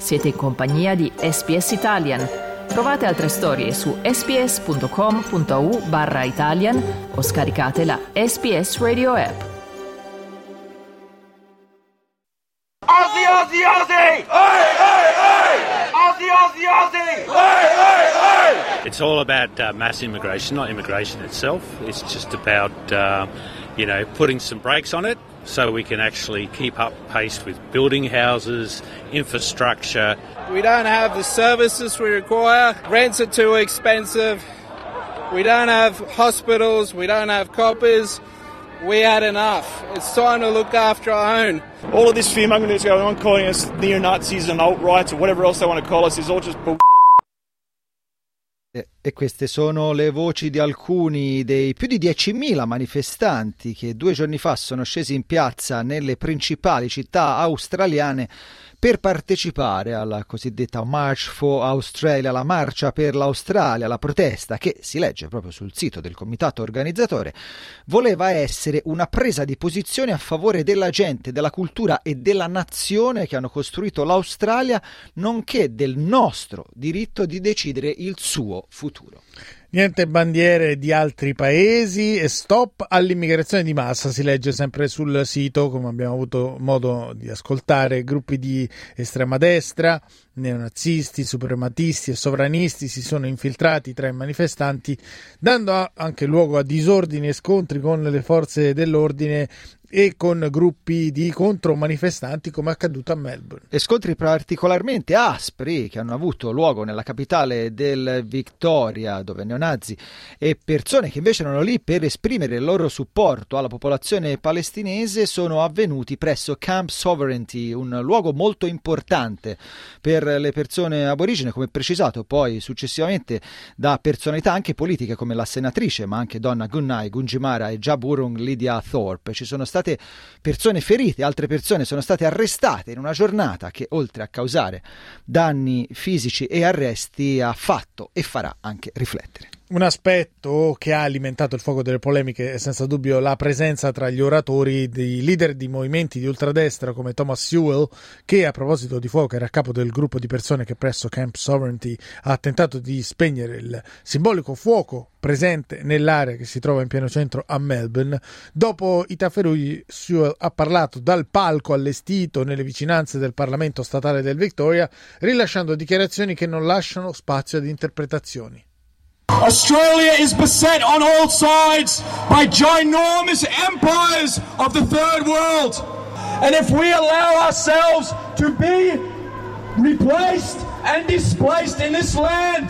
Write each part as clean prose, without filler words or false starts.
Siete in compagnia di SBS Italian. Trovate altre storie su sbs.com.au/Italian o scaricate la SBS Radio app. Aussie, Aussie, Aussie! Oi, oi, oi! Aussie, Aussie, Aussie! Oi, oi, oi! It's all about mass immigration, not immigration itself. It's just about, putting some brakes on it so we can actually keep up pace with building houses, infrastructure. We don't have the services we require. Rents are too expensive. We don't have hospitals. We don't have coppers. We had enough. It's time to look after our own. All of this fear-mongering that's going on, calling us neo-Nazis and alt-rights or whatever else they want to call us, is all just bullshit. E queste sono le voci di alcuni dei più di 10.000 manifestanti che 2 giorni fa sono scesi in piazza nelle principali città australiane per partecipare alla cosiddetta March for Australia, la marcia per l'Australia. La protesta, che si legge proprio sul sito del comitato organizzatore, voleva essere una presa di posizione a favore della gente, della cultura e della nazione che hanno costruito l'Australia, nonché del nostro diritto di decidere il suo futuro. Niente bandiere di altri paesi e stop all'immigrazione di massa, si legge sempre sul sito, come abbiamo avuto modo di ascoltare. Gruppi di estrema destra, neonazisti, suprematisti e sovranisti si sono infiltrati tra i manifestanti, dando anche luogo a disordini e scontri con le forze dell'ordine e con gruppi di contromanifestanti, come accaduto a Melbourne. E scontri particolarmente aspri che hanno avuto luogo nella capitale del Victoria, dove neonazi e persone che invece erano lì per esprimere il loro supporto alla popolazione palestinese sono avvenuti presso Camp Sovereignty, un luogo molto importante per le persone aborigene, come precisato poi successivamente da personalità anche politiche come la senatrice, ma anche donna Gunai Gungimara e Jaburong Lydia Thorpe. Ci sono state persone ferite, altre persone sono state arrestate in una giornata che, oltre a causare danni fisici e arresti, ha fatto e farà anche riflettere. Un aspetto che ha alimentato il fuoco delle polemiche è senza dubbio la presenza tra gli oratori dei leader di movimenti di ultradestra come Thomas Sewell, che a proposito di fuoco era a capo del gruppo di persone che presso Camp Sovereignty ha tentato di spegnere il simbolico fuoco presente nell'area che si trova in pieno centro a Melbourne. Dopo i tafferugli, Sewell ha parlato dal palco allestito nelle vicinanze del Parlamento statale del Victoria, rilasciando dichiarazioni che non lasciano spazio ad interpretazioni. Australia is beset on all sides by ginormous empires of the third world. And if we allow ourselves to be replaced and displaced in this land,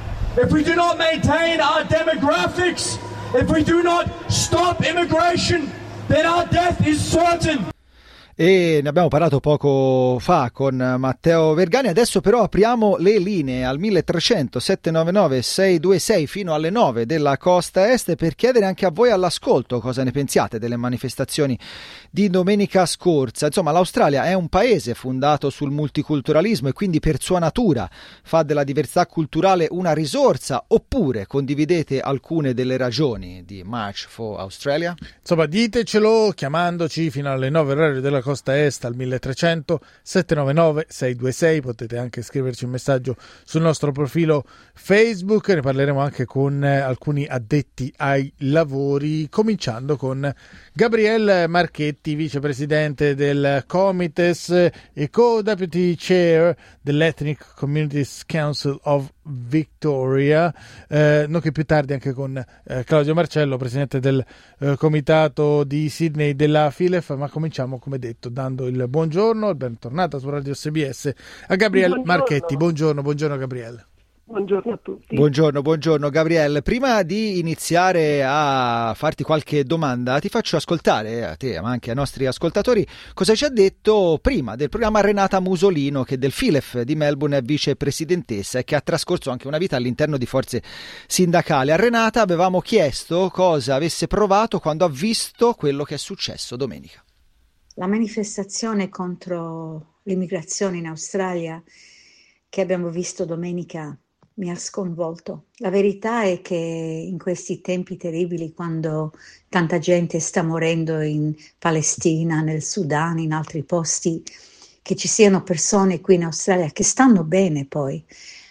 if we do not maintain our demographics, if we do not stop immigration, then our death is certain. E ne abbiamo parlato poco fa con Matteo Vergani. Adesso però apriamo le linee al 1300 799 626 fino alle 9 della costa est per chiedere anche a voi all'ascolto cosa ne pensiate delle manifestazioni di domenica scorsa. Insomma, l'Australia è un paese fondato sul multiculturalismo e quindi per sua natura fa della diversità culturale una risorsa, oppure condividete alcune delle ragioni di March for Australia? Insomma, ditecelo chiamandoci fino alle 9 orario della costa est al 1300 799 626. Potete anche scriverci un messaggio sul nostro profilo Facebook. Ne parleremo anche con alcuni addetti ai lavori, cominciando con Gabriele Marchetti, vicepresidente del Comites e co-deputy chair dell'Ethnic Communities Council of Victoria, nonché più tardi anche con Claudio Marcello, presidente del comitato di Sydney della FILEF. Ma cominciamo, come detto, dando il buongiorno e bentornata su Radio SBS a Gabriele Marchetti. Buongiorno Gabriele. Buongiorno a tutti. Buongiorno Gabriele. Prima di iniziare a farti qualche domanda, ti faccio ascoltare a te, ma anche ai nostri ascoltatori, cosa ci ha detto prima del programma Renata Musolino, che del FILEF di Melbourne è vicepresidentessa e che ha trascorso anche una vita all'interno di forze sindacali. A Renata avevamo chiesto cosa avesse provato quando ha visto quello che è successo domenica. La manifestazione contro l'immigrazione in Australia che abbiamo visto domenica mi ha sconvolto. La verità è che in questi tempi terribili, quando tanta gente sta morendo in Palestina, nel Sudan, in altri posti, che ci siano persone qui in Australia che stanno bene poi,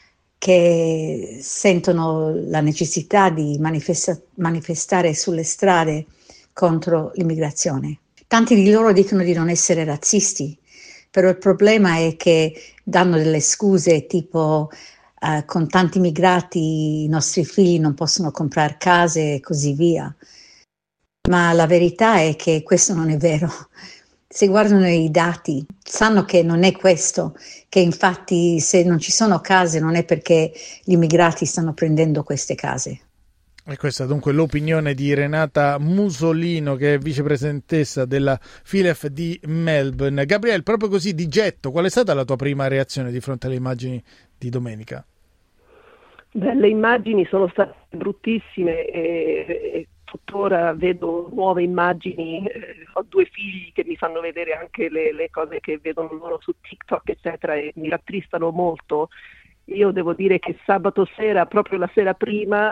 che sentono la necessità di manifestare sulle strade contro l'immigrazione. Tanti di loro dicono di non essere razzisti, però il problema è che danno delle scuse tipo con tanti immigrati i nostri figli non possono comprare case e così via. Ma la verità è che questo non è vero. Se guardano i dati, sanno che non è questo, che infatti se non ci sono case non è perché gli immigrati stanno prendendo queste case. E questa dunque l'opinione di Renata Musolino, che è vicepresidentessa della FILEF di Melbourne. Gabriele, proprio così di getto, qual è stata la tua prima reazione di fronte alle immagini di domenica? Beh, le immagini sono state bruttissime e tuttora vedo nuove immagini, ho 2 figli che mi fanno vedere anche le cose che vedono loro su TikTok eccetera e mi rattristano molto. Io devo dire che sabato sera, proprio la sera prima,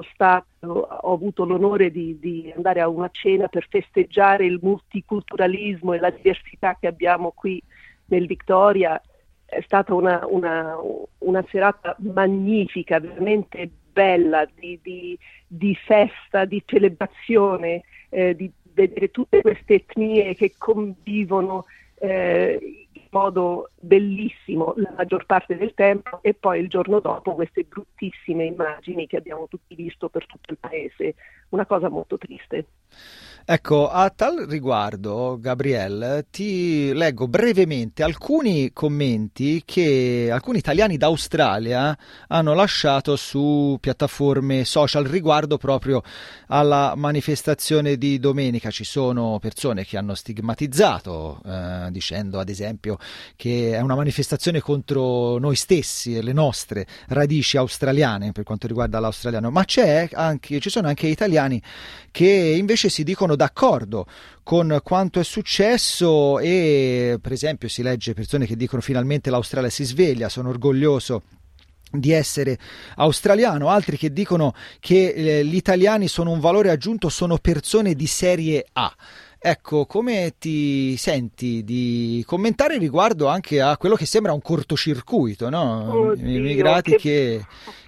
ho avuto l'onore di andare a una cena per festeggiare il multiculturalismo e la diversità che abbiamo qui nel Victoria. È stata una serata magnifica, veramente bella, di festa, di celebrazione, di vedere tutte queste etnie che convivono in modo bellissimo la maggior parte del tempo, e poi il giorno dopo queste bruttissime immagini che abbiamo tutti visto per tutto il paese, una cosa molto triste. Ecco, a tal riguardo, Gabriele, ti leggo brevemente alcuni commenti che alcuni italiani d'Australia hanno lasciato su piattaforme social riguardo proprio alla manifestazione di domenica. Ci sono persone che hanno stigmatizzato, dicendo ad esempio che è una manifestazione contro noi stessi e le nostre radici australiane per quanto riguarda l'australiano, ma ci sono anche italiani che invece si dicono d'accordo con quanto è successo e per esempio si legge persone che dicono finalmente l'Australia si sveglia, sono orgoglioso di essere australiano, altri che dicono che gli italiani sono un valore aggiunto, sono persone di serie A. Ecco, come ti senti di commentare riguardo anche a quello che sembra un cortocircuito, no? Oddio, immigrati che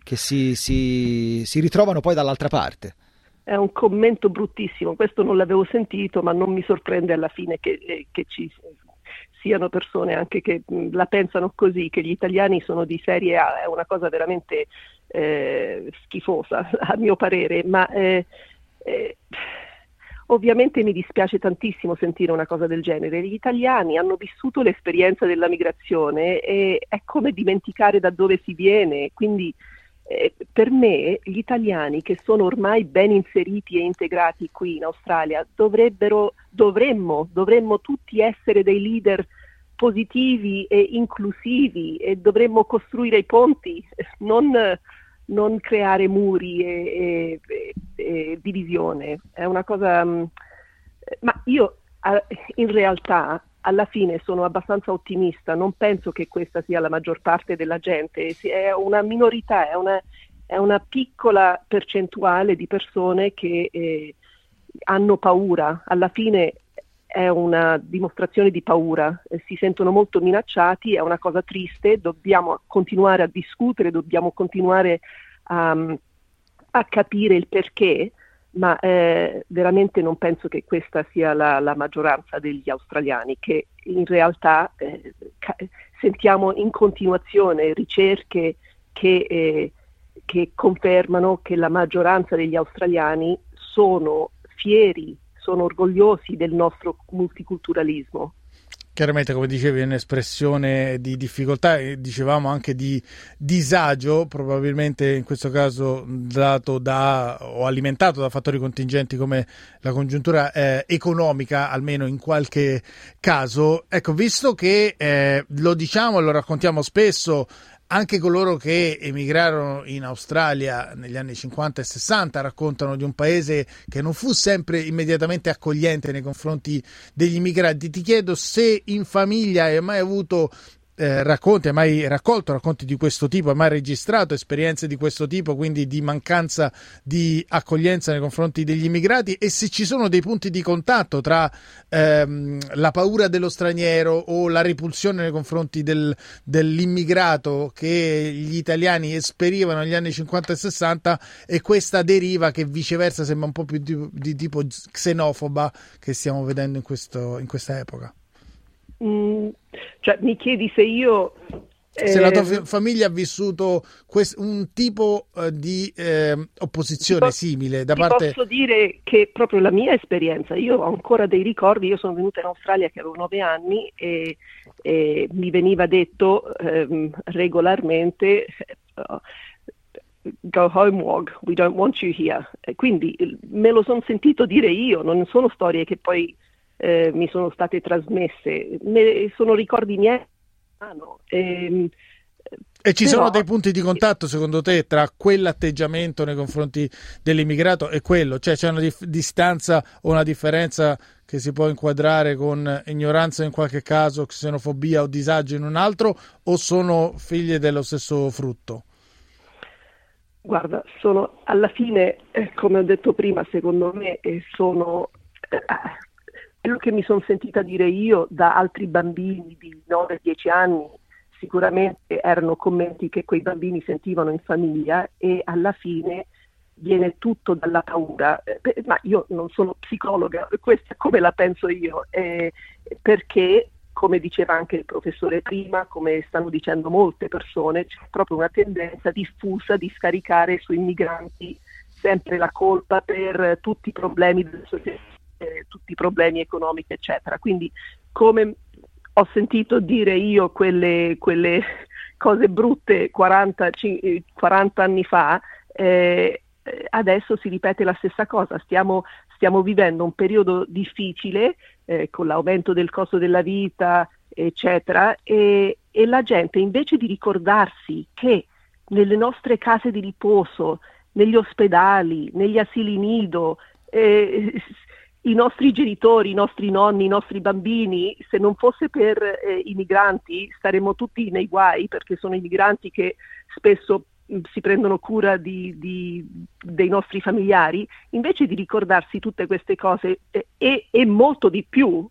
si ritrovano poi dall'altra parte. È un commento bruttissimo, questo non l'avevo sentito, ma non mi sorprende alla fine che ci siano persone anche che la pensano così, che gli italiani sono di serie A. È una cosa veramente schifosa a mio parere, ma ovviamente mi dispiace tantissimo sentire una cosa del genere. Gli italiani hanno vissuto l'esperienza della migrazione e è come dimenticare da dove si viene, quindi per me gli italiani che sono ormai ben inseriti e integrati qui in Australia dovremmo tutti essere dei leader positivi e inclusivi e dovremmo costruire i ponti, non creare muri e divisione. È una cosa ma io in realtà alla fine sono abbastanza ottimista, non penso che questa sia la maggior parte della gente, è una minorità, è una piccola percentuale di persone che hanno paura. Alla fine è una dimostrazione di paura, si sentono molto minacciati, è una cosa triste, dobbiamo continuare a discutere, dobbiamo continuare a capire il perché, ma veramente non penso che questa sia la maggioranza degli australiani, che in realtà sentiamo in continuazione ricerche che confermano che la maggioranza degli australiani sono fieri, sono orgogliosi del nostro multiculturalismo. Chiaramente, come dicevi, è un'espressione di difficoltà e dicevamo anche di disagio, probabilmente in questo caso dato o alimentato da fattori contingenti come la congiuntura economica, almeno in qualche caso. Ecco, visto che lo diciamo e lo raccontiamo spesso, anche coloro che emigrarono in Australia negli anni 50 e 60 raccontano di un paese che non fu sempre immediatamente accogliente nei confronti degli immigrati. Ti chiedo se in famiglia hai mai avuto racconti, hai mai raccolto racconti di questo tipo, hai mai registrato esperienze di questo tipo, quindi di mancanza di accoglienza nei confronti degli immigrati, e se ci sono dei punti di contatto tra la paura dello straniero o la repulsione nei confronti dell'immigrato che gli italiani esperivano negli anni 50 e 60 e questa deriva che viceversa sembra un po' più di tipo xenofoba che stiamo vedendo in questa epoca. Cioè, mi chiedi se io se la tua famiglia ha vissuto un tipo di opposizione simile da parte... Posso dire che proprio la mia esperienza, io ho ancora dei ricordi, io sono venuta in Australia che avevo 9 anni e mi veniva detto regolarmente go home Wog, we don't want you here, e quindi me lo sono sentito dire io, non sono storie che poi mi sono state trasmesse, sono ricordi miei. E ci sono dei punti di contatto secondo te tra quell'atteggiamento nei confronti dell'immigrato e quello? Cioè c'è una distanza o una differenza che si può inquadrare con ignoranza in qualche caso, xenofobia o disagio in un altro, o sono figlie dello stesso frutto? Guarda, sono alla fine, come ho detto prima, secondo me sono... quello che mi sono sentita dire io da altri bambini di 9-10 anni sicuramente erano commenti che quei bambini sentivano in famiglia, e alla fine viene tutto dalla paura. Ma io non sono psicologa, questa è come la penso io, perché, come diceva anche il professore prima, come stanno dicendo molte persone, c'è proprio una tendenza diffusa di scaricare sui migranti sempre la colpa per tutti i problemi della società, tutti i problemi economici, eccetera. Quindi, come ho sentito dire io quelle cose brutte 40 anni fa, adesso si ripete la stessa cosa. Stiamo vivendo un periodo difficile con l'aumento del costo della vita, eccetera, e la gente, invece di ricordarsi che nelle nostre case di riposo, negli ospedali, negli asili nido, i nostri genitori, i nostri nonni, i nostri bambini, se non fosse per i migranti staremmo tutti nei guai, perché sono i migranti che spesso si prendono cura dei nostri familiari. Invece di ricordarsi tutte queste cose e molto di più,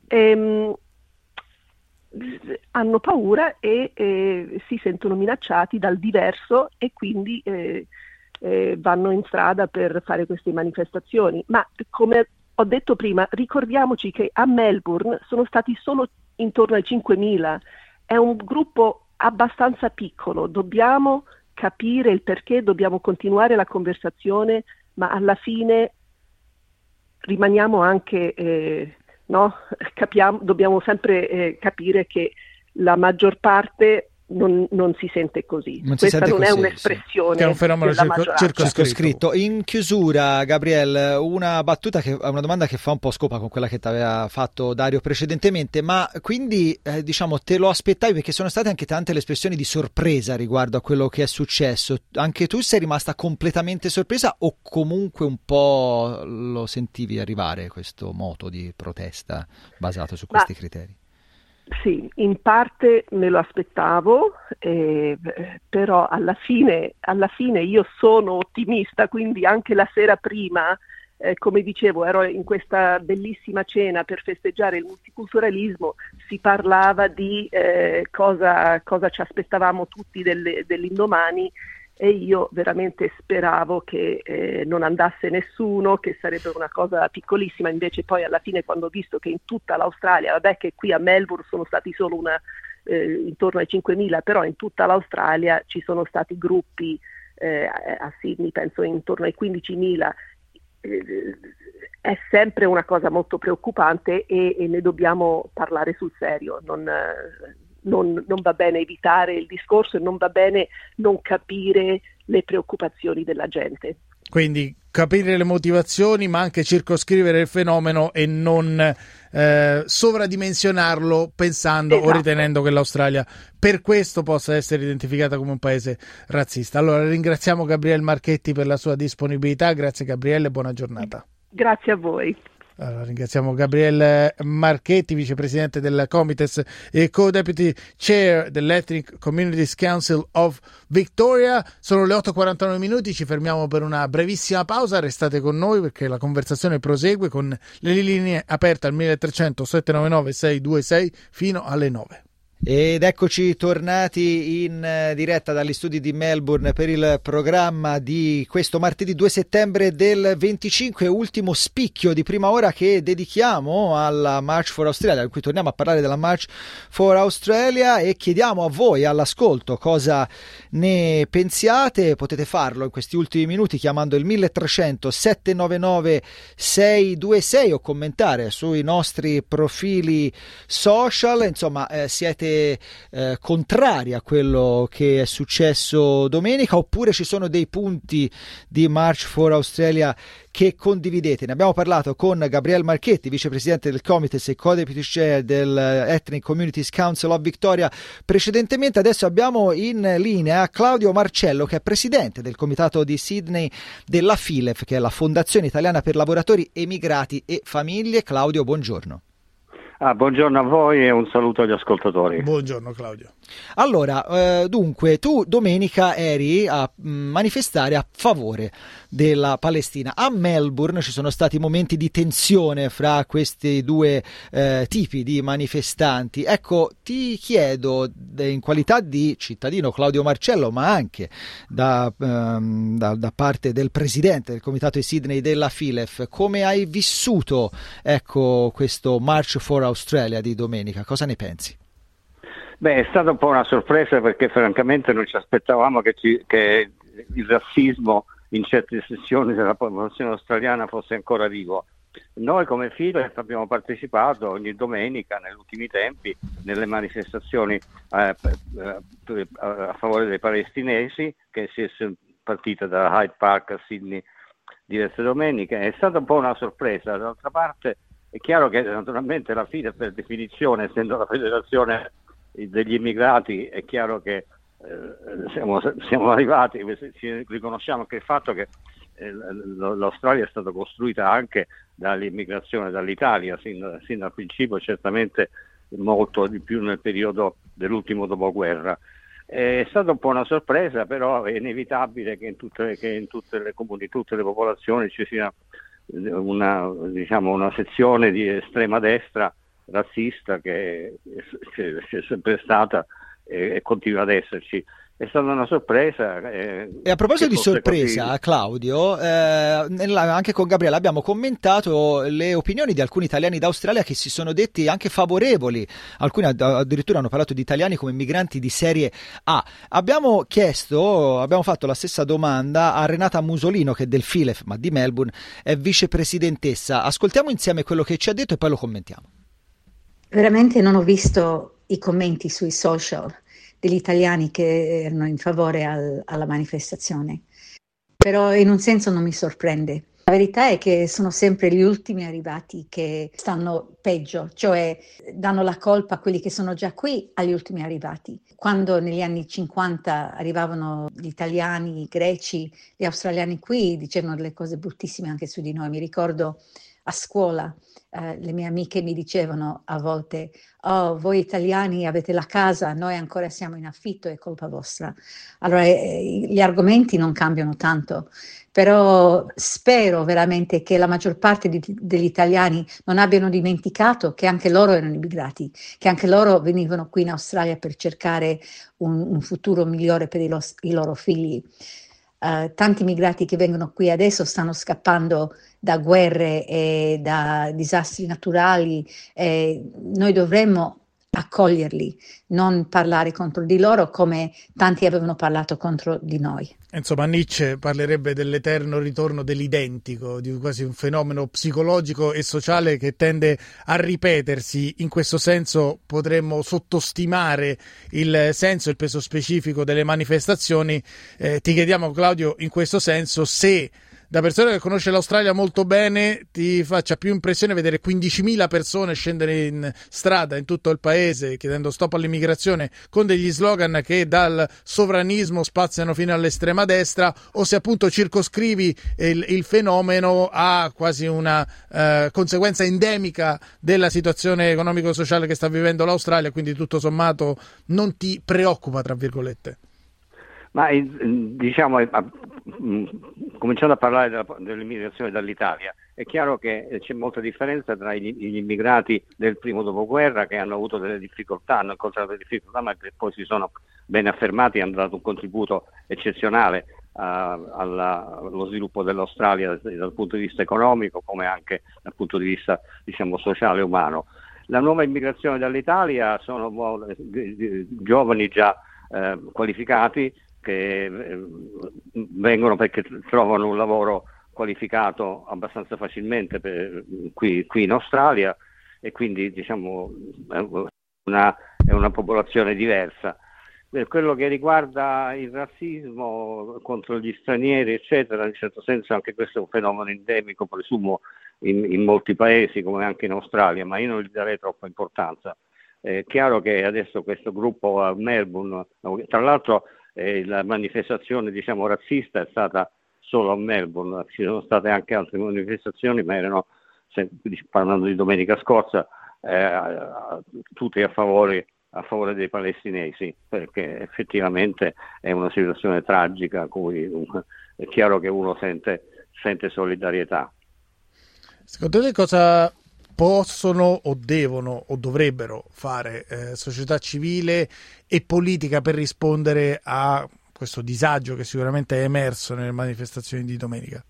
hanno paura e si sentono minacciati dal diverso, e quindi vanno in strada per fare queste manifestazioni. Ma come ho detto prima, ricordiamoci che a Melbourne sono stati solo intorno ai 5.000, è un gruppo abbastanza piccolo, dobbiamo capire il perché, dobbiamo continuare la conversazione, ma alla fine rimaniamo anche, dobbiamo sempre capire capire la maggior parte non si sente così. Questa non è un'espressione, che è un fenomeno circoscritto. In chiusura, Gabriele, una domanda che fa un po' scopa con quella che ti aveva fatto Dario precedentemente, ma quindi te lo aspettavi, perché sono state anche tante le espressioni di sorpresa riguardo a quello che è successo. Anche tu sei rimasta completamente sorpresa, o comunque un po' lo sentivi arrivare questo moto di protesta basato su questi criteri? Sì, in parte me lo aspettavo, però alla fine io sono ottimista, quindi anche la sera prima, come dicevo, ero in questa bellissima cena per festeggiare il multiculturalismo, si parlava di cosa ci aspettavamo tutti dell'indomani, e io veramente speravo che non andasse nessuno, che sarebbe una cosa piccolissima. Invece poi alla fine, quando ho visto che in tutta l'Australia, vabbè che qui a Melbourne sono stati solo intorno ai 5.000, però in tutta l'Australia ci sono stati gruppi, a Sydney penso intorno ai 15.000, è sempre una cosa molto preoccupante e ne dobbiamo parlare sul serio. Non va bene evitare il discorso e non va bene non capire le preoccupazioni della gente. Quindi capire le motivazioni, ma anche circoscrivere il fenomeno e non sovradimensionarlo pensando o ritenendo che l'Australia per questo possa essere identificata come un paese razzista. Allora ringraziamo Gabriele Marchetti per la sua disponibilità. Grazie Gabriele, buona giornata. Grazie a voi. Allora, ringraziamo Gabriele Marchetti, vicepresidente del Comites e co-deputy chair dell'Ethnic Communities Council of Victoria. Sono le 8:49 minuti, ci fermiamo per una brevissima pausa, restate con noi perché la conversazione prosegue con le linee aperte al 1300 799 626 fino alle 9. Ed eccoci tornati in diretta dagli studi di Melbourne per il programma di questo martedì 2 settembre del 25, ultimo spicchio di prima ora che dedichiamo alla March for Australia, in cui torniamo a parlare della March for Australia e chiediamo a voi all'ascolto cosa ne pensiate. Potete farlo in questi ultimi minuti chiamando il 1300 799 626 o commentare sui nostri profili social. Insomma, siete contrari a quello che è successo domenica, oppure ci sono dei punti di March for Australia che condividete? Ne abbiamo parlato con Gabriele Marchetti, vicepresidente del Comites e co-deputy chair del Ethnic Communities Council of Victoria precedentemente. Adesso abbiamo in linea Claudio Marcello, che è presidente del comitato di Sydney della FILEF, che è la Fondazione Italiana per Lavoratori Emigrati e Famiglie. Claudio, buongiorno. Buongiorno a voi e un saluto agli ascoltatori. Buongiorno Claudio. Allora, dunque, tu domenica eri a manifestare a favore della Palestina. A Melbourne ci sono stati momenti di tensione fra questi due tipi di manifestanti. Ecco, ti chiedo, in qualità di cittadino Claudio Marcello, ma anche da parte del presidente del comitato di Sydney della FILEF, come hai vissuto, ecco, questo March for Australia di domenica? Cosa ne pensi? Beh, è stata un po' una sorpresa perché francamente non ci aspettavamo che il razzismo in certe sezioni della popolazione australiana fosse ancora vivo. Noi come FILEF abbiamo partecipato ogni domenica negli ultimi tempi nelle manifestazioni a favore dei palestinesi, che si è partita da Hyde Park a Sydney diverse domeniche. È stata un po' una sorpresa. D'altra parte è chiaro che naturalmente la FILEF, per definizione, essendo la federazione degli immigrati, è chiaro che siamo arrivati, ci riconosciamo anche il fatto che l'Australia è stata costruita anche dall'immigrazione dall'Italia sin dal principio, certamente molto di più nel periodo dell'ultimo dopoguerra. È stata un po' una sorpresa, però è inevitabile che in tutte le comuni, tutte le popolazioni ci sia una sezione di estrema destra razzista che è sempre stata e continua ad esserci. È stata una sorpresa. E a proposito di sorpresa, Claudio, anche con Gabriele abbiamo commentato le opinioni di alcuni italiani d'Australia che si sono detti anche favorevoli. Alcuni addirittura hanno parlato di italiani come migranti di serie A. Abbiamo fatto la stessa domanda a Renata Musolino, che è del FILEF, ma di Melbourne, è vicepresidentessa. Ascoltiamo insieme quello che ci ha detto e poi lo commentiamo. Veramente non ho visto i commenti sui social degli italiani che erano in favore alla manifestazione, però in un senso non mi sorprende. La verità è che sono sempre gli ultimi arrivati che stanno peggio, cioè danno la colpa a quelli che sono già qui agli ultimi arrivati. Quando negli anni 50 arrivavano gli italiani, i greci, gli australiani qui, dicevano delle cose bruttissime anche su di noi. Mi ricordo a scuola le mie amiche mi dicevano a volte: oh, voi italiani avete la casa, noi ancora siamo in affitto, è colpa vostra. Allora gli argomenti non cambiano tanto, però spero veramente che la maggior parte degli italiani non abbiano dimenticato che anche loro erano immigrati, che anche loro venivano qui in Australia per cercare un futuro migliore per i loro figli. Tanti immigrati che vengono qui adesso stanno scappando da guerre e da disastri naturali, noi dovremmo accoglierli, non parlare contro di loro come tanti avevano parlato contro di noi. Insomma, Nietzsche parlerebbe dell'eterno ritorno dell'identico, di quasi un fenomeno psicologico e sociale che tende a ripetersi. In questo senso potremmo sottostimare il senso e il peso specifico delle manifestazioni. Ti chiediamo, Claudio, in questo senso, se da persona che conosce l'Australia molto bene, ti faccia più impressione vedere 15.000 persone scendere in strada in tutto il paese chiedendo stop all'immigrazione con degli slogan che dal sovranismo spaziano fino all'estrema destra, o se appunto circoscrivi il fenomeno a quasi una conseguenza endemica della situazione economico-sociale che sta vivendo l'Australia, quindi tutto sommato non ti preoccupa, tra virgolette. Ma diciamo, cominciando a parlare dell'immigrazione dall'Italia, è chiaro che c'è molta differenza tra gli immigrati del primo dopoguerra, che hanno avuto delle difficoltà, hanno incontrato delle difficoltà, ma che poi si sono ben affermati e hanno dato un contributo eccezionale allo sviluppo dell'Australia dal punto di vista economico, come anche dal punto di vista, diciamo, sociale e umano. La nuova immigrazione dall'Italia sono giovani già qualificati, che vengono perché trovano un lavoro qualificato abbastanza facilmente qui in Australia, e quindi, diciamo, è una popolazione diversa. Per quello che riguarda il razzismo contro gli stranieri, eccetera, in certo senso anche questo è un fenomeno endemico, presumo, in molti paesi come anche in Australia, ma io non gli darei troppa importanza. È chiaro che adesso questo gruppo a Melbourne, tra l'altro la manifestazione, diciamo, razzista è stata solo a Melbourne, ci sono state anche altre manifestazioni, ma erano, parlando di domenica scorsa, tutte a favore dei palestinesi, perché effettivamente è una situazione tragica a cui è chiaro che uno sente solidarietà. Secondo te cosa possono o devono o dovrebbero fare società civile e politica per rispondere a questo disagio che sicuramente è emerso nelle manifestazioni di domenica?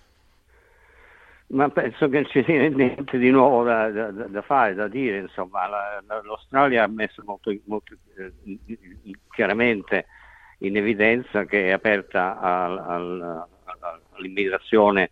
Ma penso che ci sia niente di nuovo da fare, da dire. Insomma, l'Australia ha messo molto chiaramente in evidenza che è aperta all'immigrazione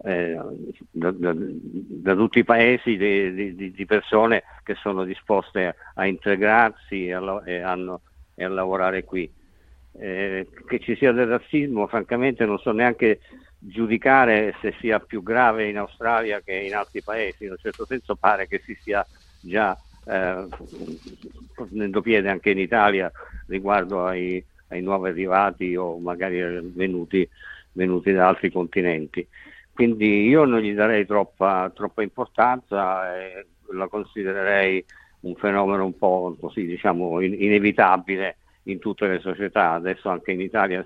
da tutti i paesi di persone che sono disposte a integrarsi e a lavorare qui. Che ci sia del razzismo, francamente non so neanche giudicare se sia più grave in Australia che in altri paesi. In un certo senso pare che si stia già prendendo piede anche in Italia riguardo ai nuovi arrivati o magari venuti da altri continenti. Quindi io non gli darei troppa importanza e la considererei un fenomeno un po' così, diciamo, inevitabile in tutte le società. Adesso anche in Italia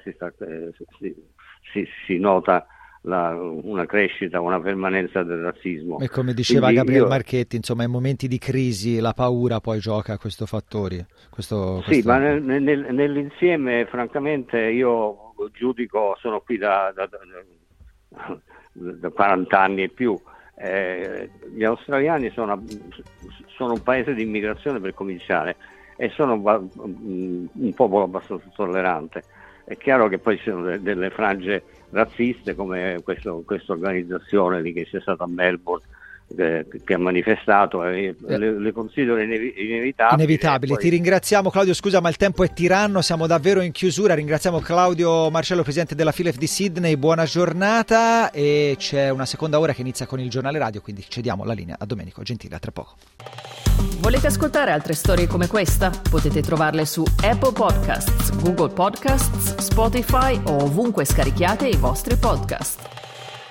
si nota una crescita, una permanenza del razzismo. E come diceva Gabriele Marchetti, insomma, in momenti di crisi la paura poi gioca a questo fattore. Sì, ma nell'insieme, francamente, io giudico, sono qui da 40 anni e più. Gli australiani sono un paese di immigrazione, per cominciare, e sono un popolo abbastanza tollerante. È chiaro che poi ci sono delle frange razziste, come questa organizzazione lì che c'è stata a Melbourne, che ha manifestato, le considero inevitabili. Ti ringraziamo, Claudio. Scusa, ma il tempo è tiranno, siamo davvero in chiusura. Ringraziamo Claudio Marcello, presidente della FILEF di Sydney. Buona giornata, e c'è una seconda ora che inizia con il giornale radio, quindi cediamo la linea a Domenico Gentile. A tra poco. Volete ascoltare altre storie come questa? Potete trovarle su Apple Podcasts, Google Podcasts, Spotify o ovunque scarichiate i vostri podcast.